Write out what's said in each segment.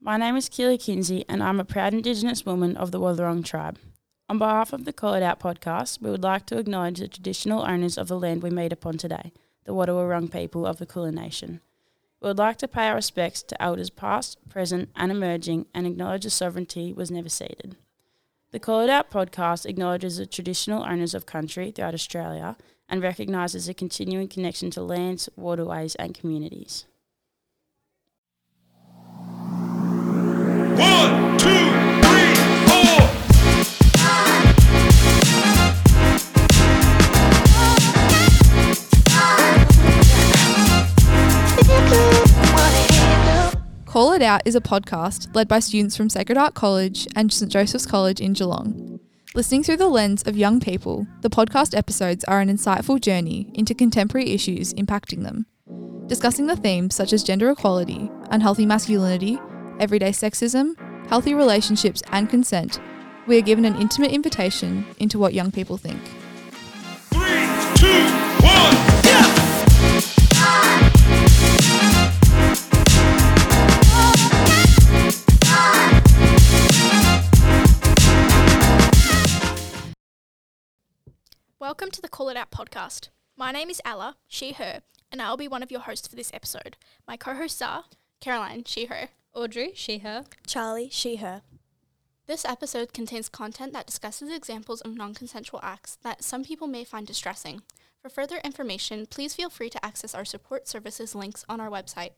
My name is Keely Kinsey and I'm a proud Indigenous woman of the Wathaurong tribe. On behalf of the Call It Out podcast, we would like to acknowledge the traditional owners of the land we meet upon today, the Wathaurong people of the Kulin Nation. We would like to pay our respects to elders past, present and emerging and acknowledge the sovereignty was never ceded. The Call It Out podcast acknowledges the traditional owners of country throughout Australia and recognises a continuing connection to lands, waterways and communities. 1, 2, 3, 4. Call It Out is a podcast led by students from Sacred Heart College and St Joseph's College in Geelong. Listening through the lens of young people, the podcast episodes are an insightful journey into contemporary issues impacting them, discussing the themes such as gender equality, unhealthy masculinity, everyday sexism, healthy relationships and consent. We are given an intimate invitation into what young people think. 3, 2, 1, yeah! Welcome to the Call It Out podcast. My name is Ella, she, her, and I'll be one of your hosts for this episode. My co-hosts are Caroline, she, her. Audrey, she, her. Charlie, she, her. This episode contains content that discusses examples of non-consensual acts that some people may find distressing. For further information, please feel free to access our support services links on our website.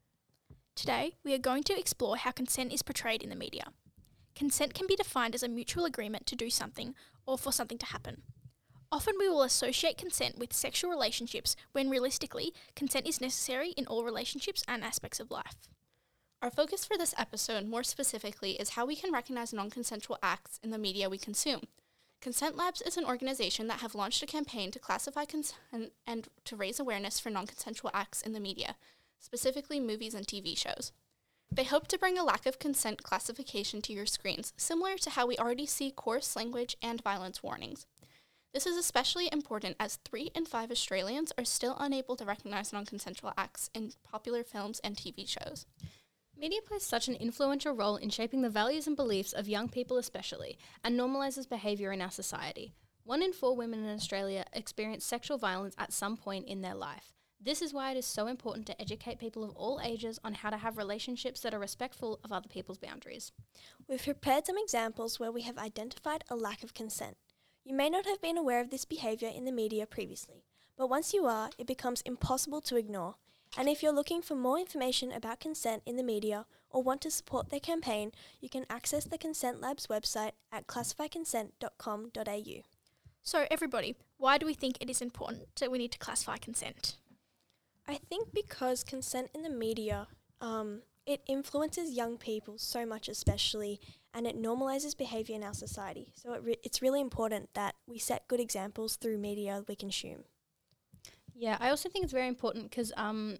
Today, we are going to explore how consent is portrayed in the media. Consent can be defined as a mutual agreement to do something or for something to happen. Often we will associate consent with sexual relationships when realistically, consent is necessary in all relationships and aspects of life. Our focus for this episode, more specifically, is how we can recognize non-consensual acts in the media we consume. Consent Labs is an organization that have launched a campaign to classify consent and to raise awareness for non-consensual acts in the media, specifically movies and TV shows. They hope to bring a lack of consent classification to your screens, similar to how we already see coarse language and violence warnings. This is especially important as 3 in 5 Australians are still unable to recognize non-consensual acts in popular films and TV shows. Media plays such an influential role in shaping the values and beliefs of young people especially, and normalises behaviour in our society. 1 in 4 women in Australia experience sexual violence at some point in their life. This is why it is so important to educate people of all ages on how to have relationships that are respectful of other people's boundaries. We've prepared some examples where we have identified a lack of consent. You may not have been aware of this behaviour in the media previously, but once you are, it becomes impossible to ignore. And if you're looking for more information about consent in the media or want to support their campaign, you can access the Consent Labs website at classifyconsent.com.au. So everybody, why do we think it is important that we need to classify consent? I think because consent in the media, it influences young people so much especially, and it normalises behaviour in our society. So it's really important that we set good examples through media we consume. Yeah, I also think it's very important because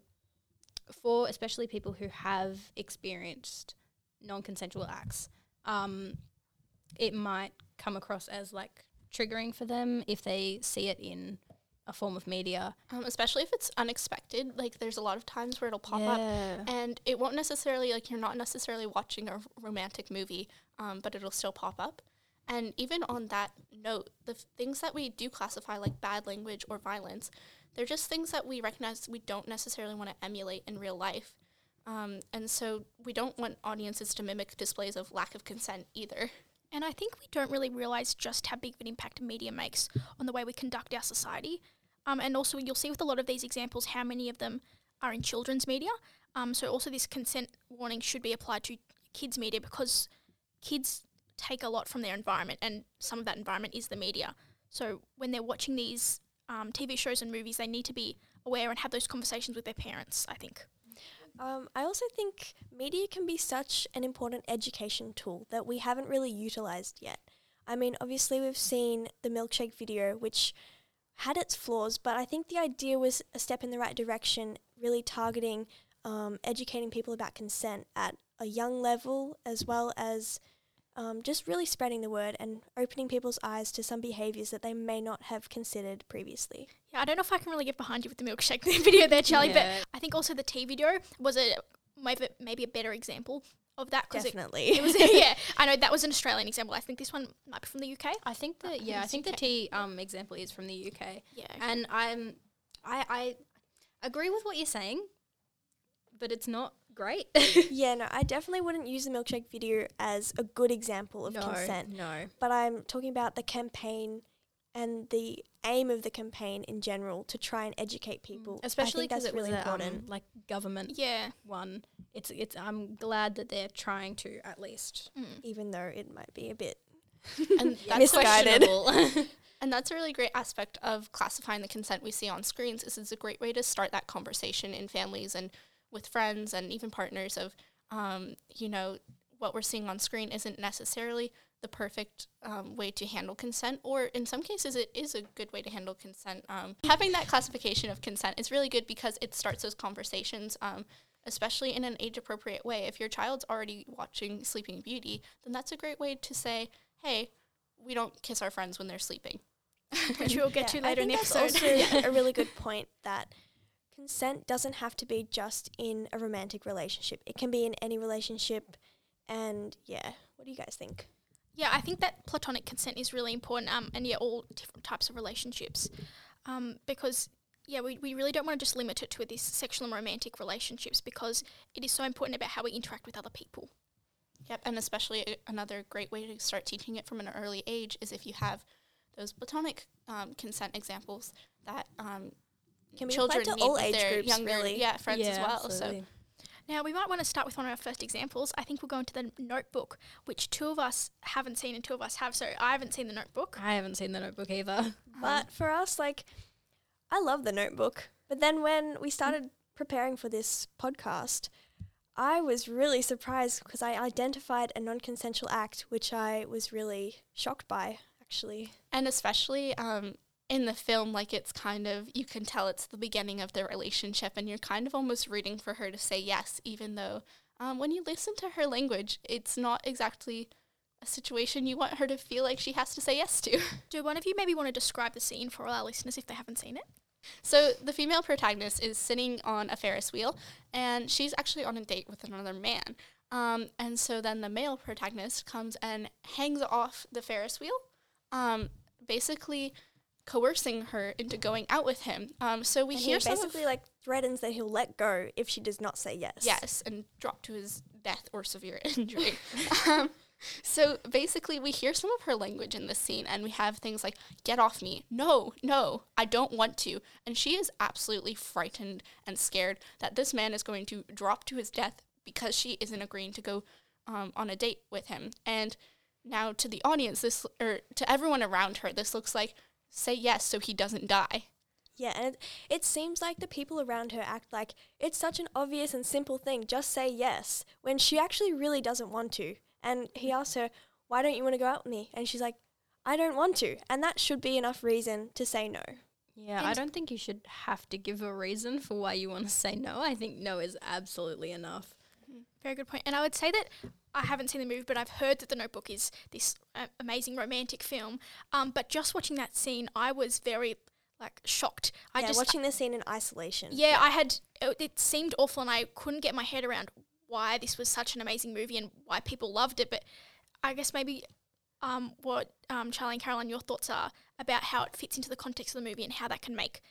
for especially people who have experienced non-consensual acts, it might come across as like triggering for them if they see it in a form of media. Especially if it's unexpected. Like there's a lot of times where it'll pop up and it won't necessarily, like you're not necessarily watching a romantic movie, but it'll still pop up. And even on that note, the things that we do classify like bad language or violence, they're just things that we recognize we don't necessarily want to emulate in real life. And so we don't want audiences to mimic displays of lack of consent either. And I think we don't really realise just how big of an impact media makes on the way we conduct our society. And also you'll see with a lot of these examples how many of them are in children's media. So also this consent warning should be applied to kids' media because kids take a lot from their environment and some of that environment is the media. So when they're watching these TV shows and movies, they need to be aware and have those conversations with their parents, I think. I also think media can be such an important education tool that we haven't really utilised yet. I mean, obviously we've seen the milkshake video, which had its flaws, but I think the idea was a step in the right direction, really targeting, educating people about consent at a young level, as well as just really spreading the word and opening people's eyes to some behaviours that they may not have considered previously. Yeah, I don't know if I can really get behind you with the milkshake video there, Charlie, but I think also the tea video was maybe a better example of that because Definitely. it was yeah. I know that was an Australian example. I think this one might be from the UK. I think the the tea example is from the UK. Yeah. And I agree with what you're saying, but it's not great. Yeah, no, I definitely wouldn't use the milkshake video as a good example of consent. No. But I'm talking about the campaign and the aim of the campaign in general to try and educate people. Especially I think because that's it was really a important. like government Yeah. one. It's I'm glad that they're trying to at least. Even though it might be a bit And that's misguided. Questionable. And that's a really great aspect of classifying the consent we see on screens. Is it's a great way to start that conversation in families and with friends and even partners of, what we're seeing on screen isn't necessarily the perfect way to handle consent, or in some cases it is a good way to handle consent. Having that classification of consent is really good because it starts those conversations, especially in an age-appropriate way. If your child's already watching Sleeping Beauty, then that's a great way to say, hey, we don't kiss our friends when they're sleeping. Which we'll get to later in the episode. I think that's also a really good point that consent doesn't have to be just in a romantic relationship. It can be in any relationship. And yeah, what do you guys think? Yeah, I think that platonic consent is really important, and all different types of relationships, because we really don't want to just limit it to these sexual and romantic relationships because it is so important about how we interact with other people. Yep, and especially another great way to start teaching it from an early age is if you have those platonic consent examples that Can be children applied to need all with age their groups, younger really. friends as well. Absolutely. Now, we might want to start with one of our first examples. I think we'll go into The Notebook, which two of us haven't seen and two of us have. So I haven't seen The Notebook. I haven't seen The Notebook either. But for us, I love The Notebook. But then when we started preparing for this podcast, I was really surprised because I identified a non-consensual act, which I was really shocked by, actually. And especially in the film, it's kind of, you can tell it's the beginning of their relationship and you're kind of almost rooting for her to say yes, even though when you listen to her language, it's not exactly a situation you want her to feel like she has to say yes to. Do one of you maybe want to describe the scene for all our listeners if they haven't seen it? So the female protagonist is sitting on a Ferris wheel and she's actually on a date with another man. And so then the male protagonist comes and hangs off the Ferris wheel, basically coercing her into going out with him. So we And hear he some basically threatens that he'll let go if she does not say yes. yes, and drop to his death or severe injury. So basically we hear some of her language in this scene and we have things like, get off me, no, I don't want to. And she is absolutely frightened and scared that this man is going to drop to his death because she isn't agreeing to go on a date with him. And now to the audience, to everyone around her, this looks like, say yes so he doesn't die. Yeah, and it seems like the people around her act like it's such an obvious and simple thing, just say yes, when she actually really doesn't want to. And he asks her, why don't you want to go out with me? And she's like, I don't want to. And that should be enough reason to say no. Yeah, I don't think you should have to give a reason for why you want to say no. I think no is absolutely enough. Very good point. And I would say that I haven't seen the movie, but I've heard that The Notebook is this amazing romantic film. But just watching that scene, I was very shocked. Watching the scene in isolation. It seemed awful and I couldn't get my head around why this was such an amazing movie and why people loved it. But I guess maybe what Charlie and Caroline, your thoughts are about how it fits into the context of the movie and how that can make,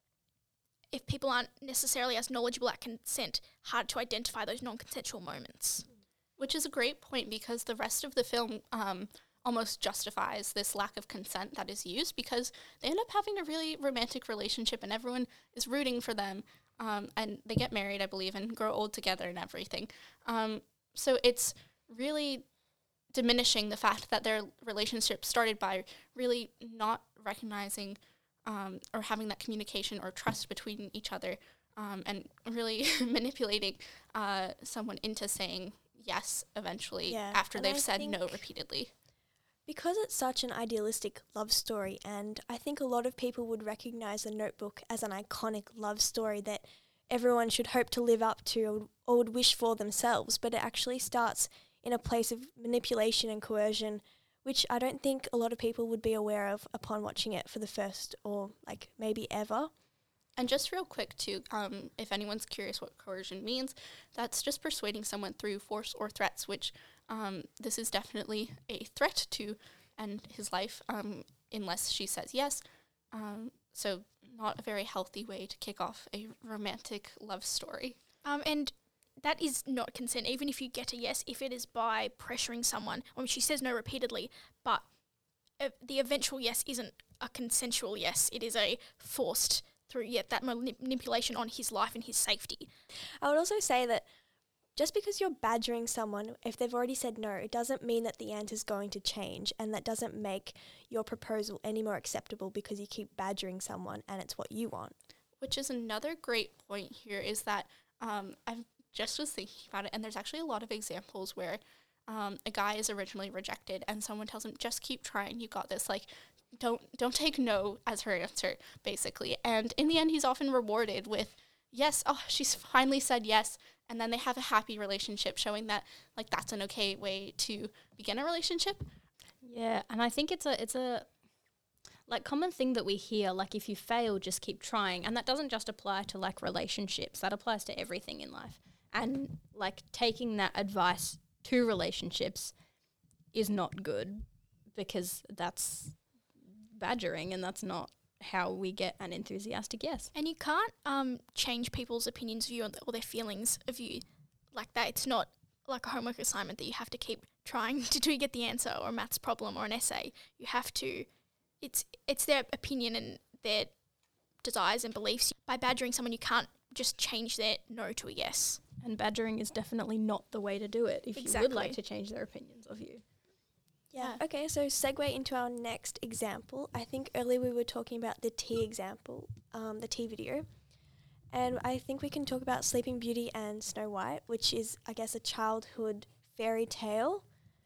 if people aren't necessarily as knowledgeable at consent, hard to identify those non-consensual moments. Which is a great point because the rest of the film almost justifies this lack of consent that is used because they end up having a really romantic relationship and everyone is rooting for them. And they get married, I believe, and grow old together and everything. So it's really diminishing the fact that their relationship started by really not recognizing or having that communication or trust between each other and really manipulating someone into saying yes eventually after they've said no repeatedly. Because it's such an idealistic love story, and I think a lot of people would recognize The Notebook as an iconic love story that everyone should hope to live up to or would wish for themselves, but it actually starts in a place of manipulation and coercion, which I don't think a lot of people would be aware of upon watching it for the first or maybe ever. And just real quick too, if anyone's curious what coercion means, that's just persuading someone through force or threats, which this is definitely a threat to end his life unless she says yes. So not a very healthy way to kick off a romantic love story. And that is not consent, even if you get a yes, if it is by pressuring someone. I mean, she says no repeatedly, but the eventual yes isn't a consensual yes. It is a forced through that manipulation on his life and his safety. I would also say that just because you're badgering someone, if they've already said no, it doesn't mean that the answer is going to change, and that doesn't make your proposal any more acceptable because you keep badgering someone and it's what you want. Which is another great point here is that I've just was thinking about it, and there's actually a lot of examples where a guy is originally rejected and someone tells him, just keep trying, you got this, like, don't take no as her answer, basically. And in the end, he's often rewarded with, yes, oh, she's finally said yes, and then they have a happy relationship, showing that, like, that's an okay way to begin a relationship. Yeah, and I think it's a like common thing that we hear, like, if you fail, just keep trying. And that doesn't just apply to, like, relationships. That applies to everything in life. And, like, taking that advice to relationships is not good, because that's badgering, and that's not how we get an enthusiastic yes. And you can't change people's opinions of you or their feelings of you like that. It's not like a homework assignment that you have to keep trying to get the answer, or a maths problem or an essay. You have to, it's their opinion and their desires and beliefs. By badgering someone, you can't just change their no to a yes. And badgering is definitely not the way to do it if you would like to change their opinions of you. Yeah. Okay, so segue into our next example. I think earlier we were talking about the tea example, the tea video. And I think we can talk about Sleeping Beauty and Snow White, which is, I guess, a childhood fairy tale.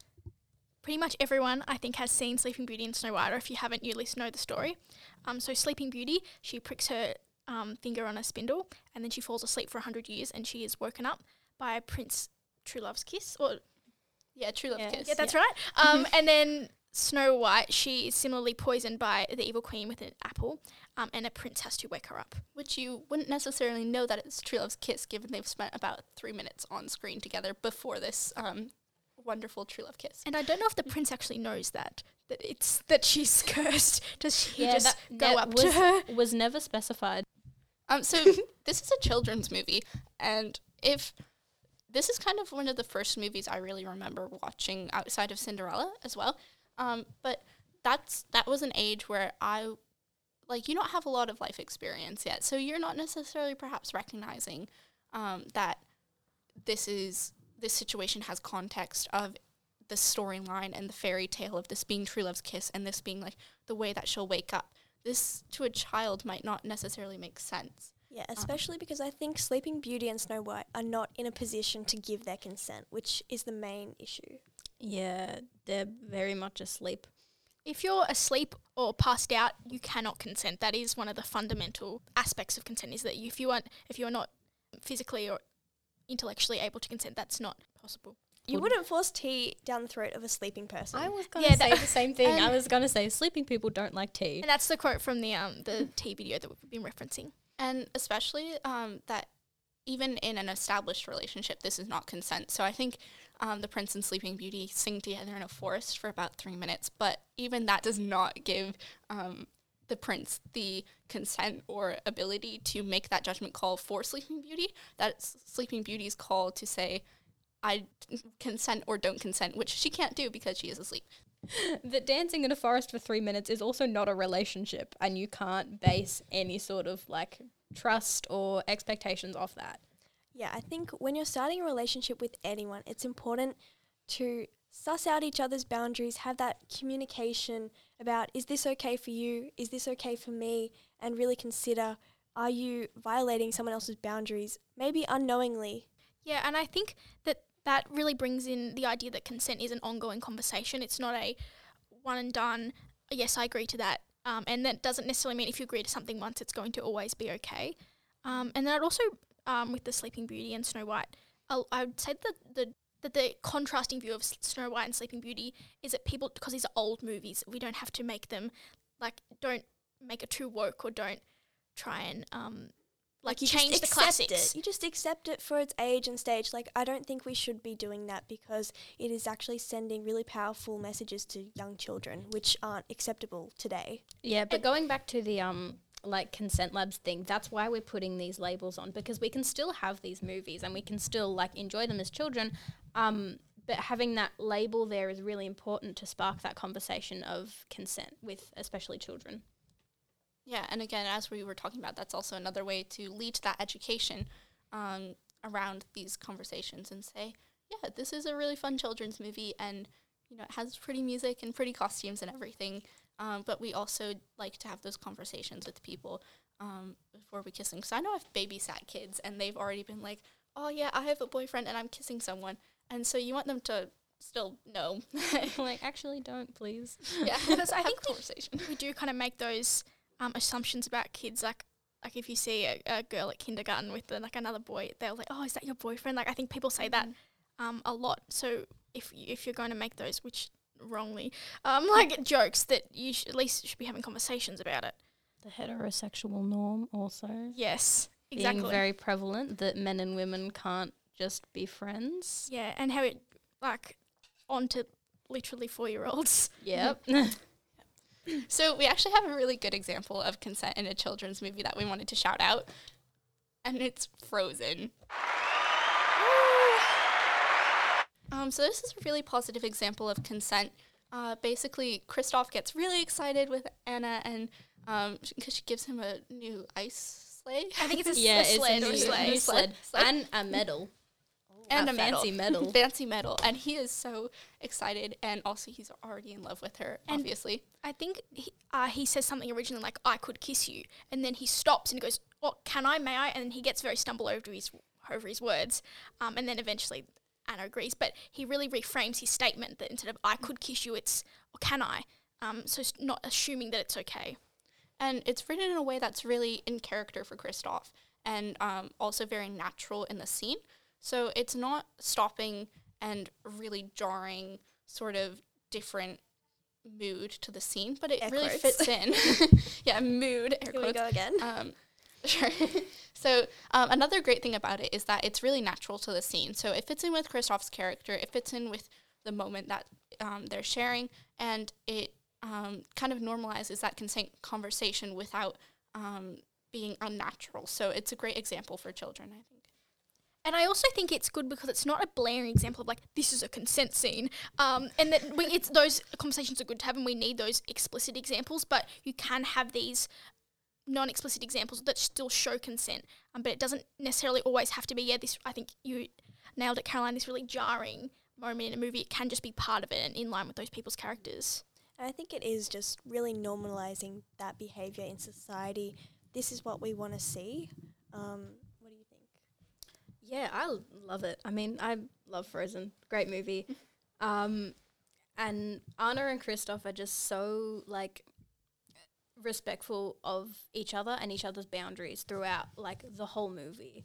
Pretty much everyone, I think, has seen Sleeping Beauty and Snow White, or if you haven't, you at least know the story. So Sleeping Beauty, she pricks her finger on a spindle, and then she falls asleep for 100 years, and she is woken up by Prince True Love's Kiss, or True Love Kiss. Yeah, that's right. And then Snow White, she is similarly poisoned by the evil queen with an apple, and a prince has to wake her up. Which you wouldn't necessarily know that it's True Love's Kiss, given they've spent about 3 minutes on screen together before this wonderful True Love Kiss. And I don't know if the prince actually knows that that she's cursed. Does he just go up to her? Was never specified. So this is a children's movie, and if this is kind of one of the first movies I really remember watching outside of Cinderella as well. But that was an age where you don't have a lot of life experience yet, so you're not necessarily perhaps recognizing that this situation has context of the storyline and the fairy tale of this being True Love's Kiss and this being like the way that she'll wake up. This to a child might not necessarily make sense. Yeah, especially because I think Sleeping Beauty and Snow White are not in a position to give their consent, which is the main issue. Yeah, they're very much asleep. If you're asleep or passed out, you cannot consent. That is one of the fundamental aspects of consent, is that if you are not physically or intellectually able to consent, that's not possible. You wouldn't force tea down the throat of a sleeping person. I was going to say the same thing. I was going to say sleeping people don't like tea. And that's the quote from the tea video that we've been referencing. And especially that even in an established relationship, this is not consent. So I think the Prince and Sleeping Beauty sing together in a forest for about 3 minutes, but even that does not give the Prince the consent or ability to make that judgment call for Sleeping Beauty. That's Sleeping Beauty's call to say, I consent or don't consent, which she can't do because she is asleep. That dancing in a forest for 3 minutes is also not a relationship, and you can't base any sort of like trust or expectations off that. Yeah, I think when you're starting a relationship with anyone, it's important to suss out each other's boundaries, have that communication about, is this okay for you? Is this okay for me? And really consider, are you violating someone else's boundaries, maybe unknowingly? Yeah, and I think that really brings in the idea that consent is an ongoing conversation. It's not a one and done, yes, I agree to that. And that doesn't necessarily mean if you agree to something once, it's going to always be okay. And that also, with the Sleeping Beauty and Snow White, I would say that the contrasting view of Snow White and Sleeping Beauty is that people, because these are old movies, we don't have to make them, don't make it too woke or don't try and you change just the accept classics. it. You just accept it for its age and stage. Like, I don't think we should be doing that because it is actually sending really powerful messages to young children, which aren't acceptable today. Yeah, but going back to the like Consent Labs thing, that's why we're putting these labels on, because we can still have these movies and we can still like enjoy them as children. But having that label there is really important to spark that conversation of consent with especially children. Yeah, and again, as we were talking about, that's also another way to lead to that education around these conversations and say, yeah, this is a really fun children's movie, and you know, it has pretty music and pretty costumes and everything. But we also like to have those conversations with people before we kiss them. Because I know I've babysat kids, and they've already been like, oh yeah, I have a boyfriend and I'm kissing someone. And so you want them to still know. Like, actually don't, please. Yeah, Because I have think a conversation. we do kind of make those assumptions about kids, like if you see a girl at kindergarten with like another boy, they'll like, oh, is that your boyfriend? Like, I think people say that a lot. So if you're going to make those, which wrongly, like jokes, that you at least should be having conversations about it. The heterosexual norm also Yes, exactly. being very prevalent, that men and women can't just be friends. Yeah, and how it like onto literally 4-year-olds. Yep. So we actually have a really good example of consent in a children's movie that we wanted to shout out, and it's Frozen. So this is a really positive example of consent. Basically, Kristoff gets really excited with Anna, and because she gives him a new ice sleigh. I think it's a, Yeah, a it's sled a or new, a sleigh. new sled. Sled. And a medal. And a fancy medal. Fancy medal. And he is so excited, and also he's already in love with her, And- obviously. I think he says something originally like, I could kiss you. And then he stops and he goes, well, can I, may I? And then he gets very stumbled over his words. And then eventually Anna agrees. But he really reframes his statement that instead of I could kiss you, it's, well, can I? So it's not assuming that it's okay. And it's written in a way that's really in character for Kristoff, and also very natural in the scene. So it's not stopping and really jarring sort of different mood to the scene, but it Air really quotes. fits in. Yeah, mood, air Here we quotes. go again. Sure. So another great thing about it is that it's really natural to the scene. So it fits in with Kristoff's character. It fits in with the moment that they're sharing, and it kind of normalizes that consent conversation without being unnatural. So it's a great example for children, I think. And I also think it's good because it's not a blaring example of like, this is a consent scene. And that it's those conversations are good to have, and we need those explicit examples, but you can have these non-explicit examples that still show consent. But it doesn't necessarily always have to be, this, I think you nailed it, Caroline, this really jarring moment in a movie. It can just be part of it and in line with those people's characters. And I think it is just really normalizing that behaviour in society. This is what we want to see. What do you think? Yeah, I love it. I mean, I love Frozen. Great movie. And Anna and Kristoff are just so, like, respectful of each other and each other's boundaries throughout, like, the whole movie.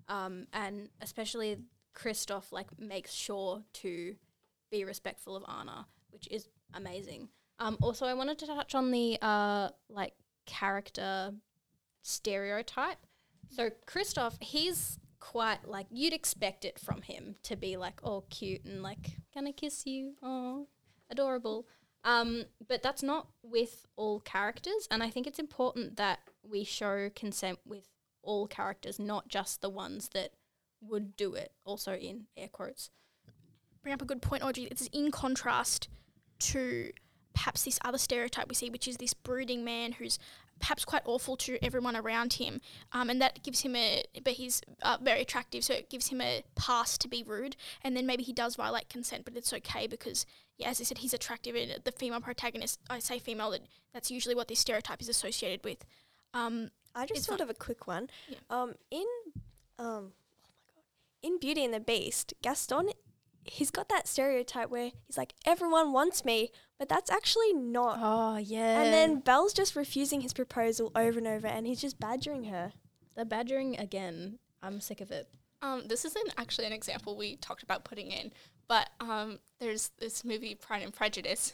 And especially Kristoff, like, makes sure to be respectful of Anna, which is amazing. Also, I wanted to touch on the, like, character stereotype. So Kristoff, he's quite, like, you'd expect it from him to be, like, all cute and, like, can I kiss you? Oh, adorable. But that's not with all characters, and I think it's important that we show consent with all characters, not just the ones that would do it, also in air quotes. Bring up a good point, Audrey. It's in contrast to perhaps this other stereotype we see, which is this brooding man who's perhaps quite awful to everyone around him, and that gives him but he's very attractive, so it gives him a pass to be rude, and then maybe he does violate consent, but it's okay because, yeah, as I said, he's attractive, and the female protagonist, I say female, that's usually what this stereotype is associated with. I just It's thought not- of a quick one. Yeah. Oh my god, in Beauty and the Beast, Gaston, he's got that stereotype where he's like, everyone wants me, but that's actually not. Oh, yeah. And then Belle's just refusing his proposal over and over, and he's just badgering her. the badgering again, I'm sick of it. This isn't actually an example we talked about putting in, But there's this movie, Pride and Prejudice.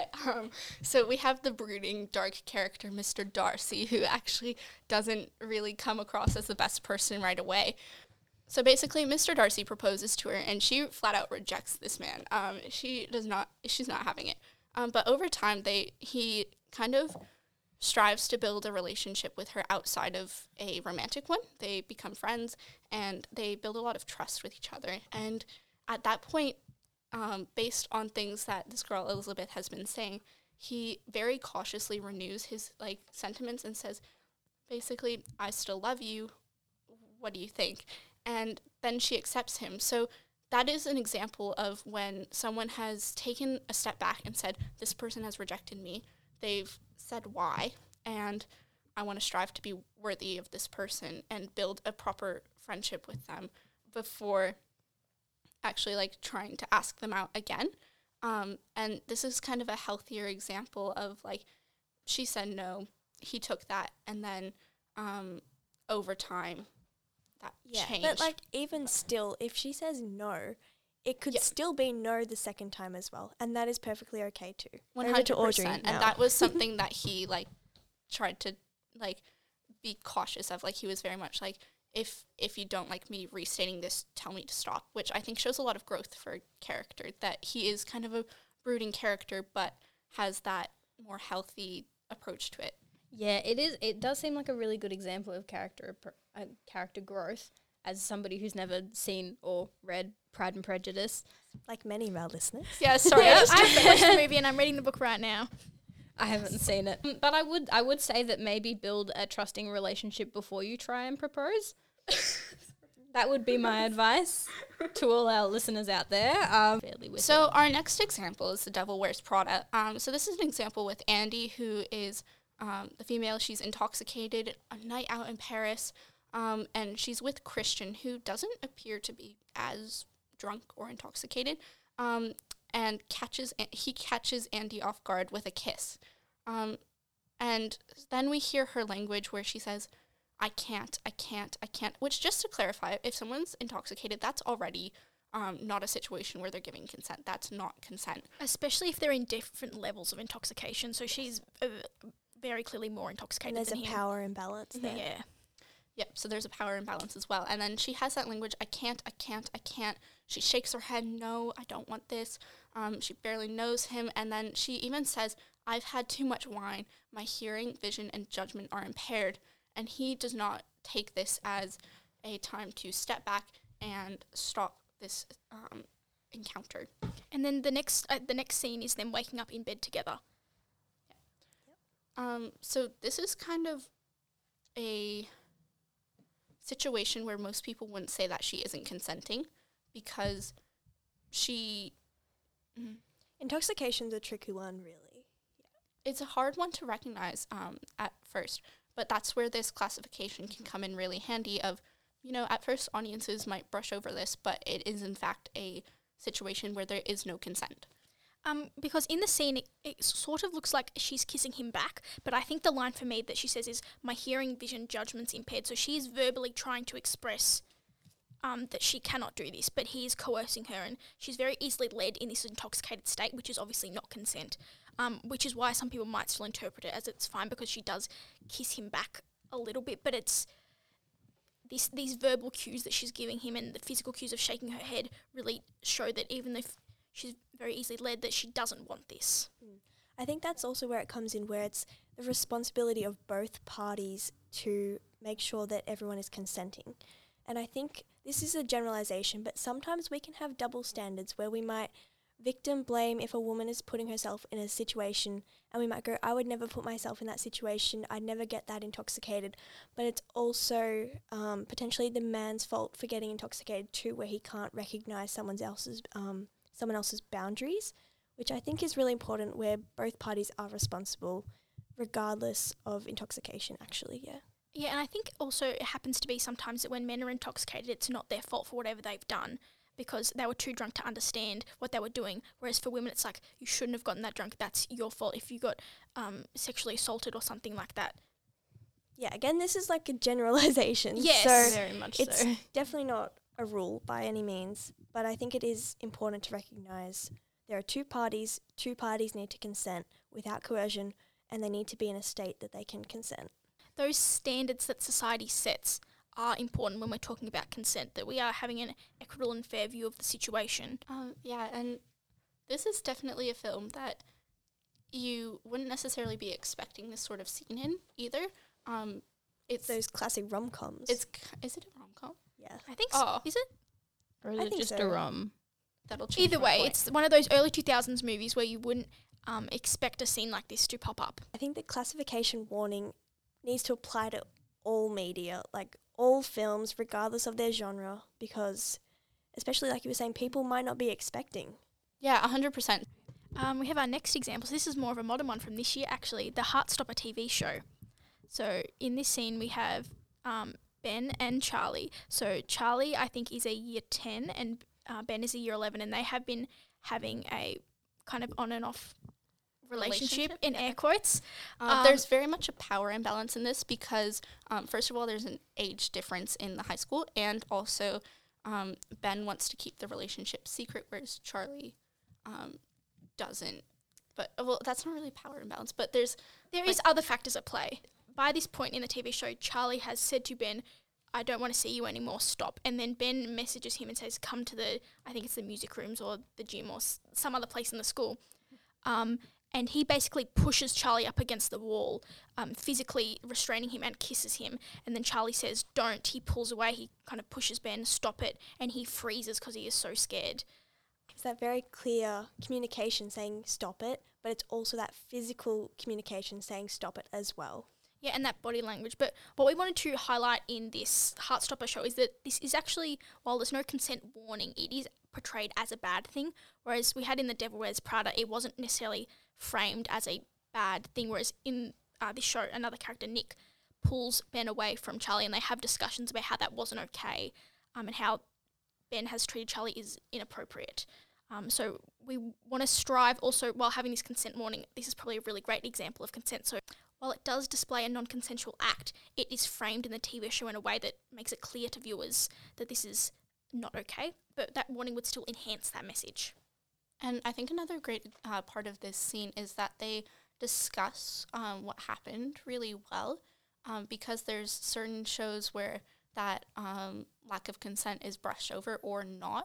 So we have the brooding, dark character, Mr. Darcy, who actually doesn't really come across as the best person right away. So basically, Mr. Darcy proposes to her, and she flat out rejects this man. She's not having it. But over time, he kind of strives to build a relationship with her outside of a romantic one. They become friends, and they build a lot of trust with each other. And at that point, based on things that this girl Elizabeth has been saying, he very cautiously renews his sentiments and says, basically, I still love you. What do you think? And then she accepts him. So that is an example of when someone has taken a step back and said, this person has rejected me. They've said why, and I want to strive to be worthy of this person and build a proper friendship with them before actually trying to ask them out again. And this is kind of a healthier example of she said no, he took that, and then over time that changed. But even still, if she says no, it could still be no the second time as well, and that is perfectly okay too. 100%, and that was something that he tried to be cautious of. He was very much if you don't like me restating this, tell me to stop, which I think shows a lot of growth for a character, that he is kind of a brooding character but has that more healthy approach to it. Yeah, it is. It does seem like a really good example of character growth as somebody who's never seen or read Pride and Prejudice. Like many of our listeners. Yeah, sorry, I haven't watched the movie and I'm reading the book right now. I haven't seen it, but I would say that maybe build a trusting relationship before you try and propose. That would be my advice to all our listeners out there. So our next example is The Devil Wears Prada. So this is an example with Andy, who is the female. She's intoxicated a night out in Paris, and she's with Christian, who doesn't appear to be as drunk or intoxicated, and he catches Andy off guard with a kiss. And then we hear her language where she says, I can't, which, just to clarify, if someone's intoxicated, that's already not a situation where they're giving consent. That's not consent. Especially if they're in different levels of intoxication. So she's very clearly more intoxicated And there's than a him. power imbalance there. Yeah. Yep, so there's a power imbalance as well. And then she has that language, I can't. She shakes her head, no, I don't want this. She barely knows him. And then she even says, I've had too much wine. My hearing, vision, and judgment are impaired. And he does not take this as a time to step back and stop this encounter. And then the next scene is them waking up in bed together. So this is kind of a situation where most people wouldn't say that she isn't consenting, because she... Intoxication's a tricky one, really. It's a hard one to recognize at first, but that's where this classification can come in really handy of, at first audiences might brush over this, but it is in fact a situation where there is no consent. Because in the scene, it sort of looks like she's kissing him back, but I think the line for me that she says is, my hearing, vision, judgment's impaired. So she's verbally trying to express that she cannot do this, but he is coercing her, and she's very easily led in this intoxicated state, which is obviously not consent, which is why some people might still interpret it as it's fine because she does kiss him back a little bit, but it's these verbal cues that she's giving him and the physical cues of shaking her head really show that even if she's very easily led, that she doesn't want this. I think that's also where it comes in, where it's the responsibility of both parties to make sure that everyone is consenting. And I think this is a generalization, but sometimes we can have double standards where we might victim blame if a woman is putting herself in a situation, and we might go, I would never put myself in that situation, I'd never get that intoxicated. But it's also potentially the man's fault for getting intoxicated too, where he can't recognise someone else's boundaries, which I think is really important, where both parties are responsible regardless of intoxication, actually, yeah. Yeah, and I think also it happens to be sometimes that when men are intoxicated, it's not their fault for whatever they've done because they were too drunk to understand what they were doing. Whereas for women, it's like, you shouldn't have gotten that drunk. That's your fault if you got sexually assaulted or something like that. Yeah, again, this is like a generalization. Yes, so very much it's so. definitely not a rule by any means, but I think it is important to recognise there are two parties need to consent without coercion, and they need to be in a state that they can consent. Those standards that society sets are important when we're talking about consent, that we are having an equitable and fair view of the situation. Yeah, and this is definitely a film that you wouldn't necessarily be expecting this sort of scene in either. It's Those classic rom-coms. is it a rom-com? Yeah. I think Oh. is it? Or is I it think just so. a rom? That'll change Either my way, point. it's one of those early 2000s movies where you wouldn't expect a scene like this to pop up. I think the classification warning needs to apply to all media, like all films, regardless of their genre, because especially like you were saying, people might not be expecting. Yeah, 100%. We have our next example. So this is more of a modern one from this year, actually, the Heartstopper TV show. So in this scene, we have Ben and Charlie. So Charlie, I think, is a year 10 and Ben is a year 11, and they have been having a kind of on and off relationship in air quotes. There's very much a power imbalance in this because, first of all, there's an age difference in the high school, and also Ben wants to keep the relationship secret, whereas Charlie doesn't. But, well, that's not really power imbalance, but there is other factors at play. By this point in the TV show, Charlie has said to Ben, I don't want to see you anymore, stop. And then Ben messages him and says, come to I think it's the music rooms or the gym or some other place in the school. And he basically pushes Charlie up against the wall, physically restraining him, and kisses him. And then Charlie says, don't. He pulls away. He kind of pushes Ben, stop it. And he freezes because he is so scared. It's that very clear communication saying stop it, but it's also that physical communication saying stop it as well. Yeah, and that body language. But what we wanted to highlight in this Heartstopper show is that this is actually, while there's no consent warning, it is portrayed as a bad thing. Whereas we had in The Devil Wears Prada, it wasn't necessarily framed as a bad thing. Whereas in this show, another character, Nick, pulls Ben away from Charlie, and they have discussions about how that wasn't okay, and how Ben has treated Charlie is inappropriate. So we want to strive also, while having this consent warning, this is probably a really great example of consent. So while it does display a non-consensual act, it is framed in the TV show in a way that makes it clear to viewers that this is not okay, but that warning would still enhance that message. And I think another great part of this scene is that they discuss what happened really well, because there's certain shows where that lack of consent is brushed over or not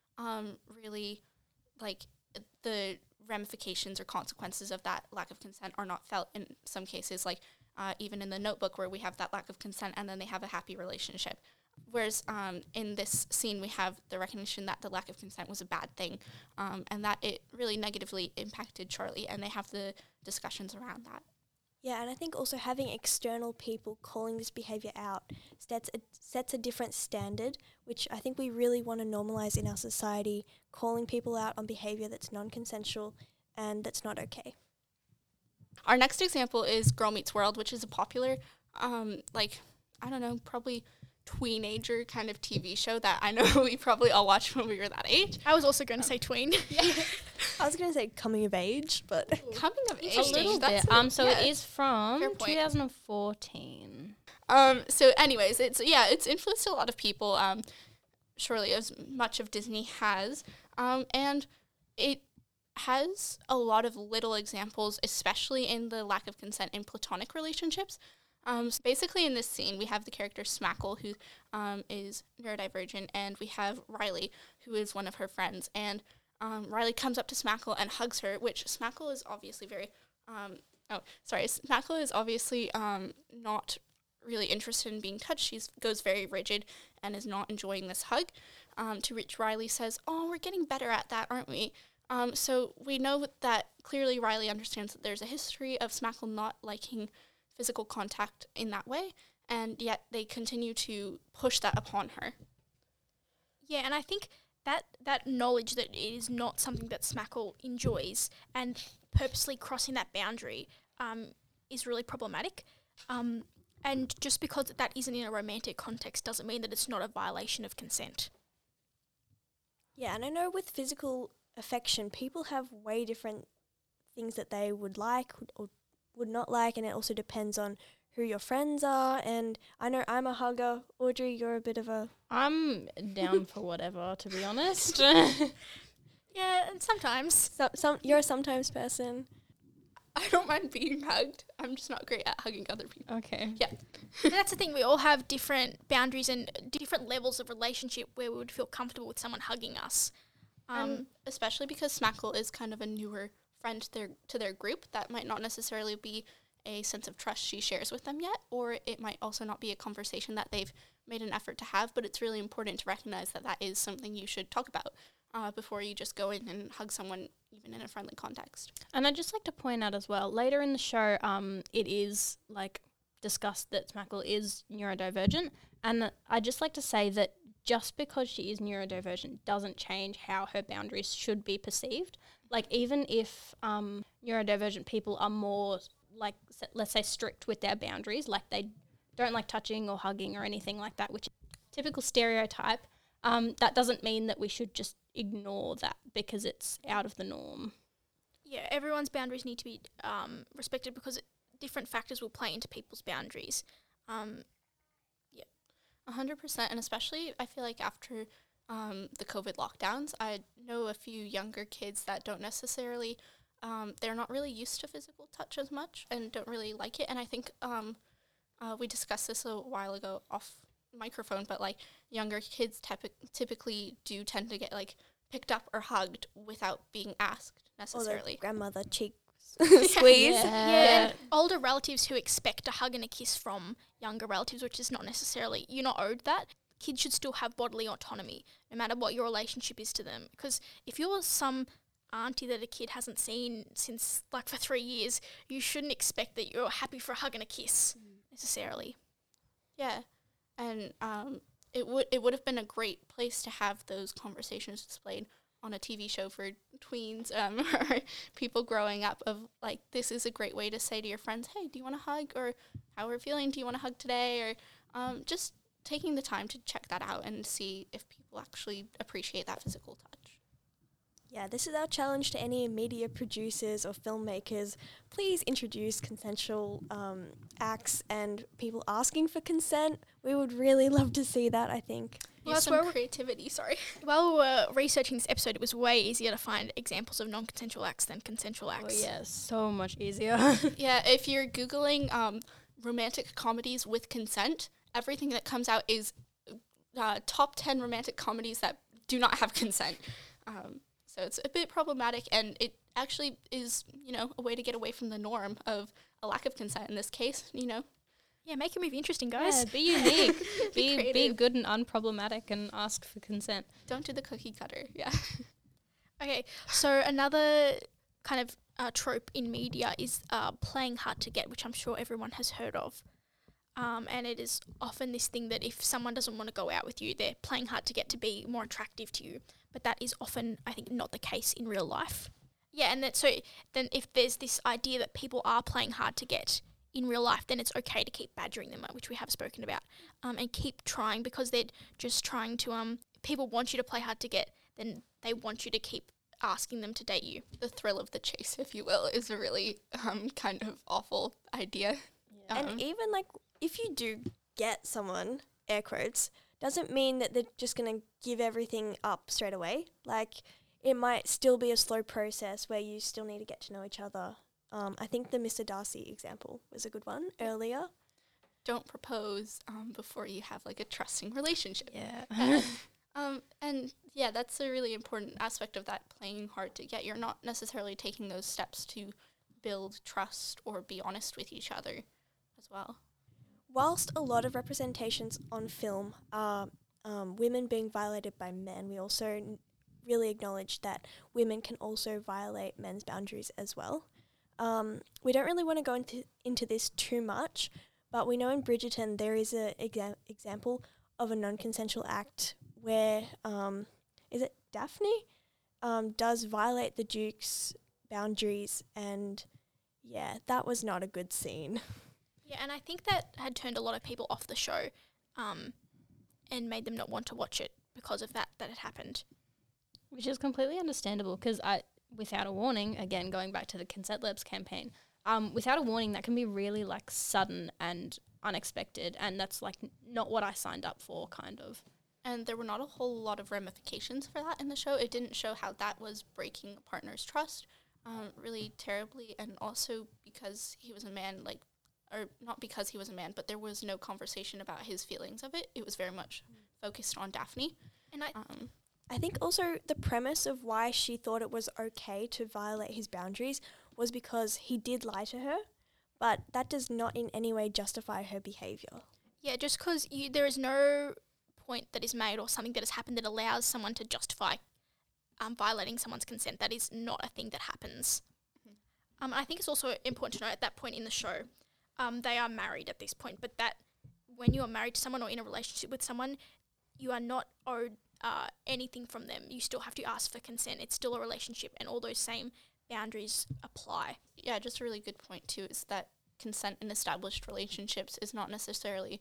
really, like, the ramifications or consequences of that lack of consent are not felt in some cases, like even in The Notebook, where we have that lack of consent and then they have a happy relationship. Whereas in this scene, we have the recognition that the lack of consent was a bad thing, and that it really negatively impacted Charlie, and they have the discussions around that. Yeah, and I think also having external people calling this behaviour out sets a different standard, which I think we really want to normalise in our society, calling people out on behaviour that's non-consensual and that's not okay. Our next example is Girl Meets World, which is a popular, probably teenager kind of TV show that I know we probably all watched when we were that age. I was also going to say tween. I was going to say coming of age, but Coming of age. A little bit. So it is from Fair point. 2014. So anyways, it's influenced a lot of people, surely as much of Disney has, and it has a lot of little examples, especially in the lack of consent in platonic relationships. So basically in this scene, we have the character Smackle, who is neurodivergent, and we have Riley, who is one of her friends, and Riley comes up to Smackle and hugs her, which Smackle is obviously Smackle is obviously not really interested in being touched. She goes very rigid and is not enjoying this hug, to which Riley says, "Oh, we're getting better at that, aren't we?" So we know that clearly Riley understands that there's a history of Smackle not liking physical contact in that way, and yet they continue to push that upon her. Yeah, and I think that knowledge that it is not something that Smackle enjoys and purposely crossing that boundary is really problematic. And just because that isn't in a romantic context doesn't mean that it's not a violation of consent. yeah, and I know with physical affection, people have way different things that they would like or would not like, and it also depends on who your friends are. And I know I'm a hugger. Audrey, you're a bit of a... I'm down for whatever, to be honest. Yeah, and sometimes. You're a sometimes person. I don't mind being hugged. I'm just not great at hugging other people. Okay. Yeah. And that's the thing, we all have different boundaries and different levels of relationship where we would feel comfortable with someone hugging us. Especially because Smackle is kind of a newer friend to their group, that might not necessarily be a sense of trust she shares with them yet, or it might also not be a conversation that they've made an effort to have, but it's really important to recognize that that is something you should talk about before you just go in and hug someone, even in a friendly context. And I'd just like to point out as well, later in the show, it is like discussed that Smackle is neurodivergent, and I'd just like to say that just because she is neurodivergent doesn't change how her boundaries should be perceived. Like, even if neurodivergent people are more, like, let's say, strict with their boundaries, like they don't like touching or hugging or anything like that, which is a typical stereotype, that doesn't mean that we should just ignore that because it's out of the norm. Yeah, everyone's boundaries need to be respected because different factors will play into people's boundaries. 100%, and especially I feel like after the COVID lockdowns, I know a few younger kids that don't necessarily, they're not really used to physical touch as much and don't really like it. And I think we discussed this a while ago off microphone, but like younger kids typically do tend to get like picked up or hugged without being asked necessarily. Or the grandmother cheek squeeze. Yeah, and older relatives who expect a hug and a kiss from younger relatives, which is not necessarily, you're not owed that. Kids should still have bodily autonomy, no matter what your relationship is to them. Because if you're some auntie that a kid hasn't seen since like for 3 years, you shouldn't expect that you're happy for a hug and a kiss necessarily. Yeah, and it would have been a great place to have those conversations displayed on a TV show for tweens or people growing up, of like, this is a great way to say to your friends, hey, do you want a hug? Or how are we feeling? Do you want a hug today? Or just taking the time to check that out and see if people actually appreciate that physical touch. Yeah, this is our challenge to any media producers or filmmakers. Please introduce consensual acts and people asking for consent. We would really love to see that, I think. Well, Use that's where some creativity, sorry. While we were researching this episode, it was way easier to find examples of non-consensual acts than consensual acts. Oh yeah, so much easier. Yeah, if you're Googling romantic comedies with consent, everything that comes out is top 10 romantic comedies that do not have consent. So it's a bit problematic, and it actually is, a way to get away from the norm of a lack of consent in this case, Yeah, make your movie interesting, guys. Yeah, be unique. be creative. good and unproblematic and ask for consent. Don't do the cookie cutter, yeah. Okay, so another kind of trope in media is playing hard to get, which I'm sure everyone has heard of. And it is often this thing that if someone doesn't want to go out with you, they're playing hard to get to be more attractive to you. But that is often, I think, not the case in real life. Yeah, and then if there's this idea that people are playing hard to get in real life, then it's okay to keep badgering them, which we have spoken about, and keep trying, because they're just trying to, people want you to play hard to get, then they want you to keep asking them to date you. The thrill of the chase, if you will, is a really kind of awful idea. And even like, if you do get someone, air quotes, doesn't mean that they're just going to give everything up straight away. Like, it might still be a slow process where you still need to get to know each other. I think the Mr. Darcy example was a good one earlier. Don't propose before you have like a trusting relationship. Yeah. And yeah, that's a really important aspect of that playing hard to get. You're not necessarily taking those steps to build trust or be honest with each other as well. Whilst a lot of representations on film are women being violated by men, we also really acknowledge that women can also violate men's boundaries as well. We don't really want to go into this too much, but we know in Bridgerton there is an example of a non-consensual act where, is it Daphne, does violate the Duke's boundaries, and yeah, that was not a good scene. Yeah, and I think that had turned a lot of people off the show, and made them not want to watch it because of that had happened. Which is completely understandable, because without a warning, again, going back to the Consent Labs campaign, without a warning, that can be really like sudden and unexpected, and that's like not what I signed up for, kind of. And there were not a whole lot of ramifications for that in the show. It didn't show how that was breaking a partner's trust really terribly, and also because he was a man, like, or not because he was a man, but there was no conversation about his feelings of it. It was very much focused on Daphne. And I think also the premise of why she thought it was okay to violate his boundaries was because he did lie to her, but that does not in any way justify her behaviour. yeah, just because there is no point that is made or something that has happened that allows someone to justify violating someone's consent. That is not a thing that happens. I think it's also important to know at that point in the show, they are married at this point, but that when you are married to someone or in a relationship with someone, you are not owed anything from them. You still have to ask for consent. It's still a relationship, and all those same boundaries apply. Yeah, just a really good point too is that consent in established relationships is not necessarily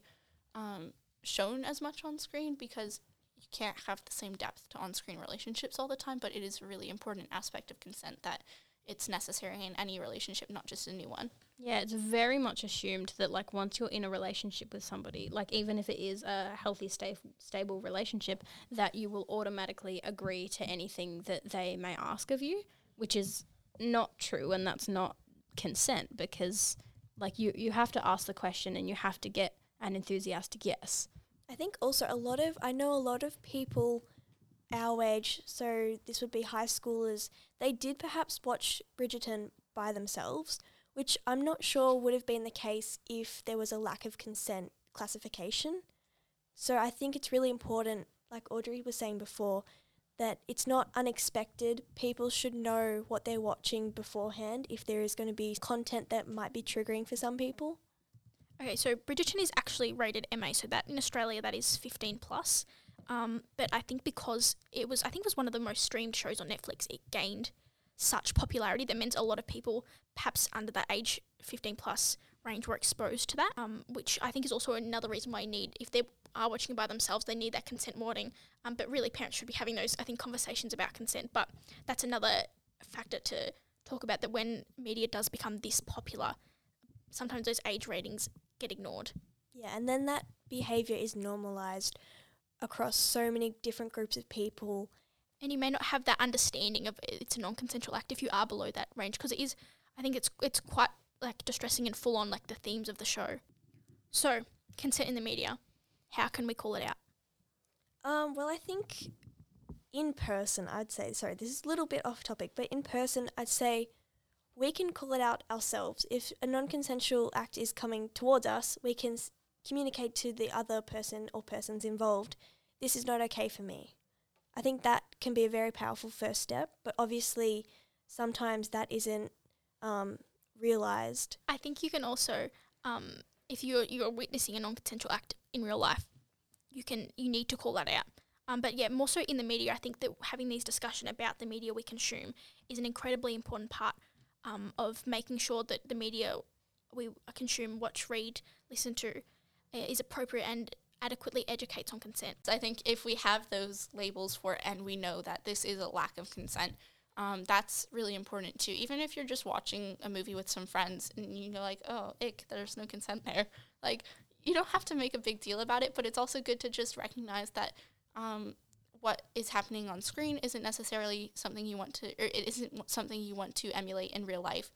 shown as much on screen because you can't have the same depth to on-screen relationships all the time, but it is a really important aspect of consent that it's necessary in any relationship, not just a new one. Yeah, it's very much assumed that, like, once you're in a relationship with somebody, like, even if it is a healthy, stable relationship, that you will automatically agree to anything that they may ask of you, which is not true, and that's not consent, because, like, you have to ask the question and you have to get an enthusiastic yes. I think also I know a lot of people our age, so this would be high schoolers, they did perhaps watch Bridgerton by themselves, which I'm not sure would have been the case if there was a lack of consent classification. So I think it's really important, like Audrey was saying before, that it's not unexpected. People should know what they're watching beforehand if there is going to be content that might be triggering for some people. Okay, so Bridgerton is actually rated MA, so that in Australia that is 15 plus. But I think because it was one of the most streamed shows on Netflix, it gained such popularity that meant a lot of people, perhaps under that age 15 plus range, were exposed to that. Which I think is also another reason why you need, if they are watching it by themselves, they need that consent warning. But really, parents should be having those, I think, conversations about consent. But that's another factor to talk about, that when media does become this popular, sometimes those age ratings get ignored. Yeah, and then that behaviour is normalised across so many different groups of people. And you may not have that understanding of it's a non-consensual act if you are below that range, because it is, I think it's quite like distressing and full on, like the themes of the show. So, consent in the media, how can we call it out? Well, I think in person, I'd say, sorry, this is a little bit off topic, but in person, I'd say we can call it out ourselves. If a non-consensual act is coming towards us, we can communicate to the other person or persons involved, this is not okay for me. I think that can be a very powerful first step, but obviously sometimes that isn't realised. I think you can also, if you're witnessing a non-consensual act in real life, you need to call that out. But yeah, more so in the media, I think that having these discussions about the media we consume is an incredibly important part of making sure that the media we consume, watch, read, listen to is appropriate and adequately educates on consent. I think if we have those labels for it and we know that this is a lack of consent, that's really important too. Even if you're just watching a movie with some friends and you know, like, oh, ick, there's no consent there. Like, you don't have to make a big deal about it, but it's also good to just recognize that what is happening on screen isn't necessarily something you want to, or it isn't something you want to emulate in real life.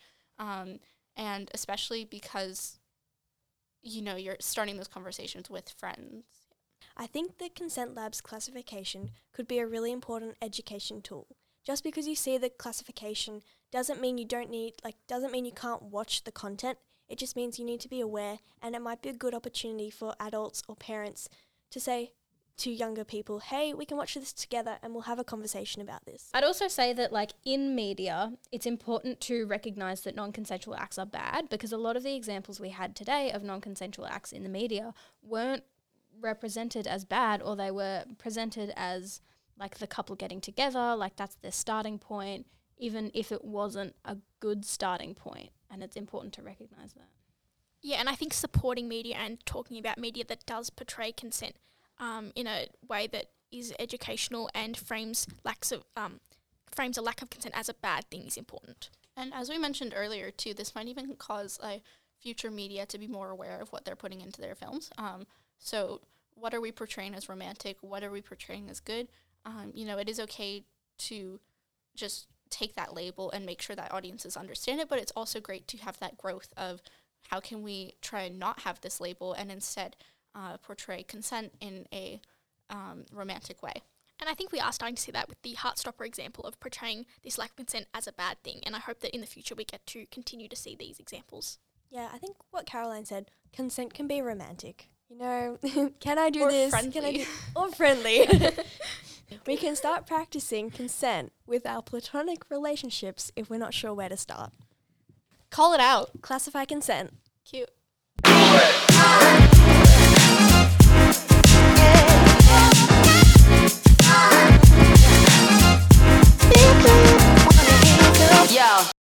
And especially because, you know, you're starting those conversations with friends. I think the Consent Lab's classification could be a really important education tool. Just because you see the classification doesn't mean you can't watch the content. It just means you need to be aware, and it might be a good opportunity for adults or parents to say to younger people, hey, we can watch this together and we'll have a conversation about this. I'd also say that, like, in media, it's important to recognise that non-consensual acts are bad, because a lot of the examples we had today of non-consensual acts in the media weren't represented as bad, or they were presented as, like, the couple getting together, like that's their starting point, even if it wasn't a good starting point, and it's important to recognise that. Yeah, and I think supporting media and talking about media that does portray consent in a way that is educational and frames a lack of consent as a bad thing is important. And as we mentioned earlier, too, this might even cause future media to be more aware of what they're putting into their films. So what are we portraying as romantic? What are we portraying as good? It is okay to just take that label and make sure that audiences understand it, but it's also great to have that growth of how can we try and not have this label and instead portray consent in a romantic way. And I think we are starting to see that with the Heartstopper example of portraying this lack of consent as a bad thing. And I hope that in the future we get to continue to see these examples. Yeah, I think what Caroline said, consent can be romantic. Can I do Or this? friendly. Can I do or friendly. We can start practicing consent with our platonic relationships if we're not sure where to start. Call it out. Classify consent. Cute. Do it!